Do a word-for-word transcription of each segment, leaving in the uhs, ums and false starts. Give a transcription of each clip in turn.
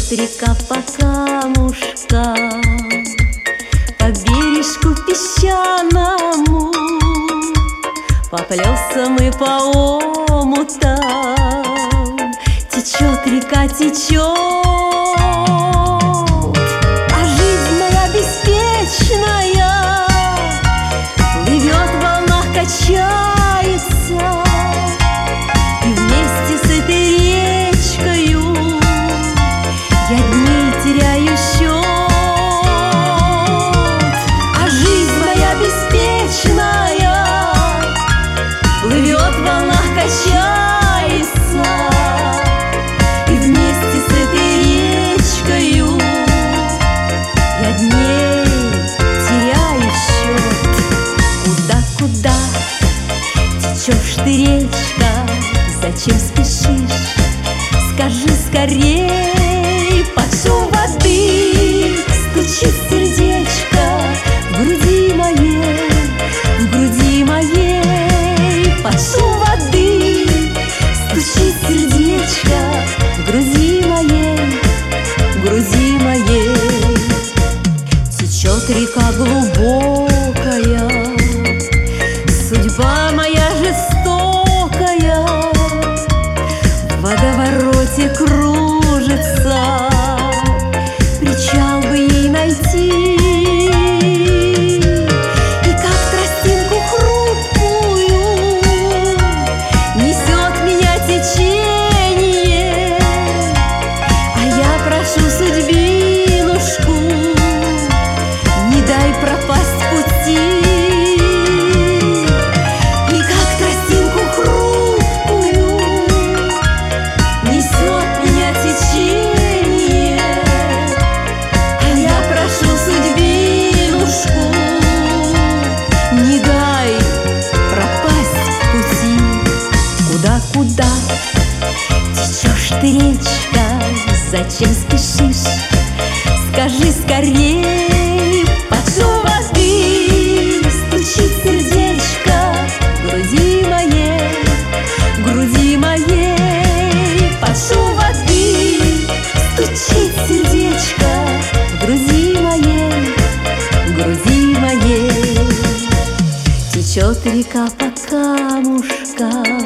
Течет река по камушкам, по бережку песчаному, по плесам и по омутам. Течет река, течет, а жизнь моя беспечная плывет в волнах, качается, и вместе с этой речкою я дней теряю счет. А жизнь моя беспечная плывет в волнах, качается, и вместе с этой речкою я дней теряю счет. Куда-куда течешь ты, речка, зачем спешишь? Скажи скорей, под шум воды стучит сердечко в груди моей, в груди моей. Под шум воды стучит сердечко в груди моей, в груди моей. Течет река глубокая, судьба моя жестокая, в водовороте кружится, причал бы ей найти. И как тростинку хрупкую несет меня течение, а я прошу судьбинушку, не дай пропасть пути. И как тростинку хрупкую несет меня течение, а я прошу судьбинушку, не дай пропасть пути. Куда-куда течешь ты, речка, зачем спешишь? Скажи скорей, под шум воды стучит сердечко в груди моей, в груди моей. Под шум воды стучит сердечко в груди моей, в груди моей. Течет река по камушкам,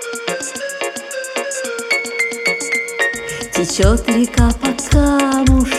течет река по камушкам.